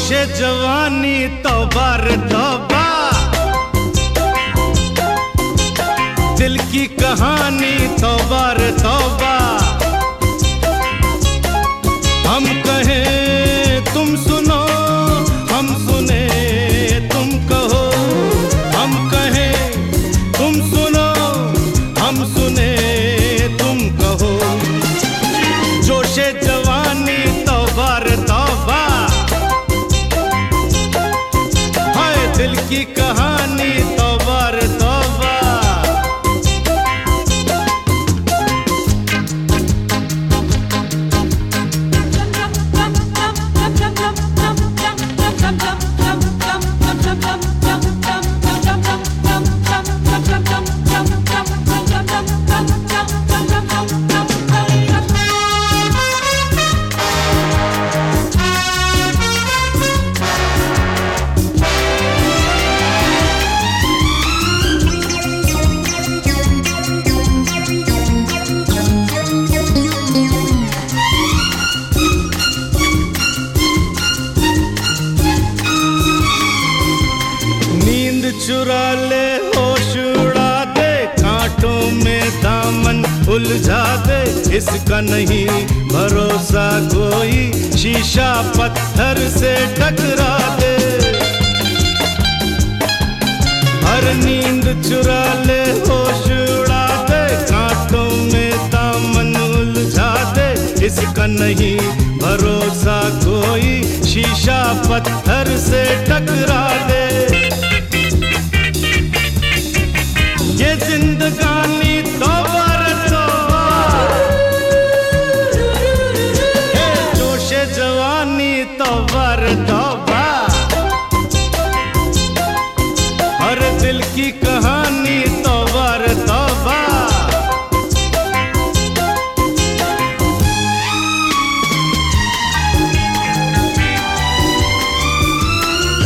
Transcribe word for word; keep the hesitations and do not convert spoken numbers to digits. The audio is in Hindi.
जोशे जवानी तौबा रे तौबा, दिल की कहानी तौबा रे तौबा। हम कहें तुम सुनो, हम सुने तुम कहो। हम कहें तुम सुनो, हम सुने तुम कहो। जोशे जवानी तौबा रे तौबा, हाय दिल की कहानी तौबा रे तौबा। चुरा ले होश उड़ा दे, कांटों में दामन उलझा दे। इसका नहीं भरोसा कोई, शीशा पत्थर से टकरा दे। हर नींद चुरा ले होश उड़ा दे, कांटों में दामन उलझा दे। इसका नहीं भरोसा कोई, शीशा पत्थर से टकरा दे। ये जिंदगानी तौबा रे तौबा, जोशे जवानी तौबा रे तौबा। हर दिल की कहानी